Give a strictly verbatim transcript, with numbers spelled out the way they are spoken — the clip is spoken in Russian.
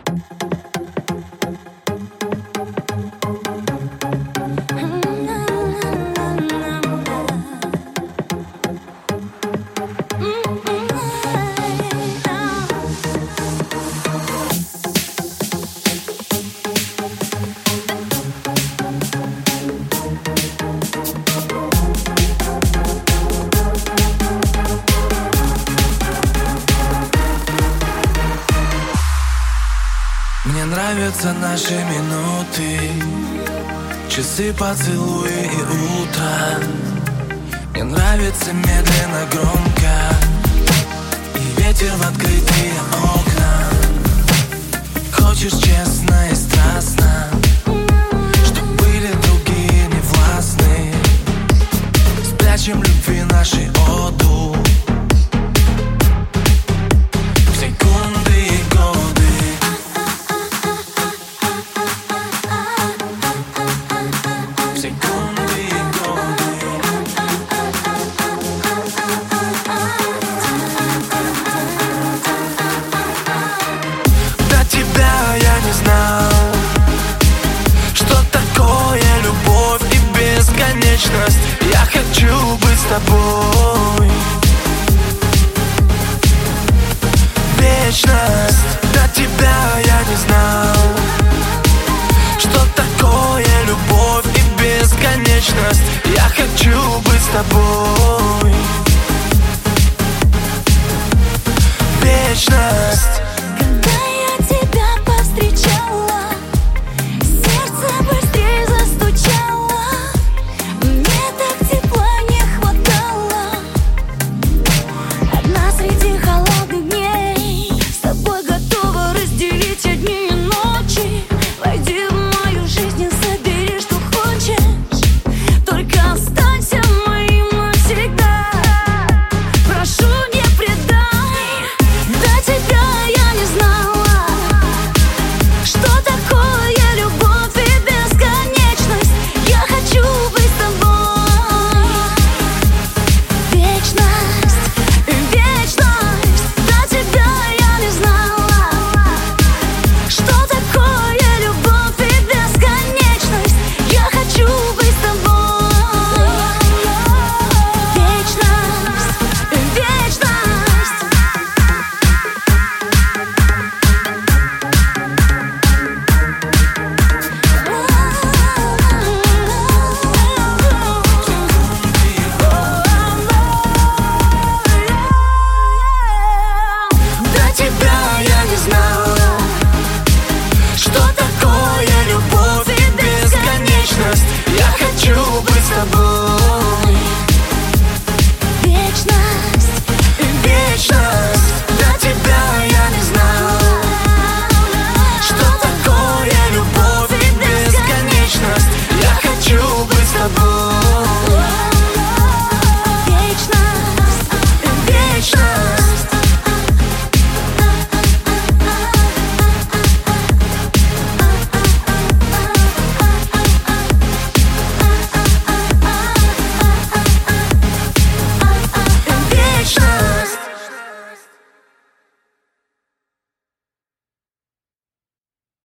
Мне нравятся наши минуты, часы, поцелуи и утро. Мне нравится медленно, громко и ветер в открытые окна. Хочешь честно и страстно, чтоб были другие не властны. Спрячем любви нашей оду в секунды и годы. Я хочу быть с тобой. Вечность. До тебя я не знал, что такое любовь и бесконечность. Я хочу быть с тобой. Вечность.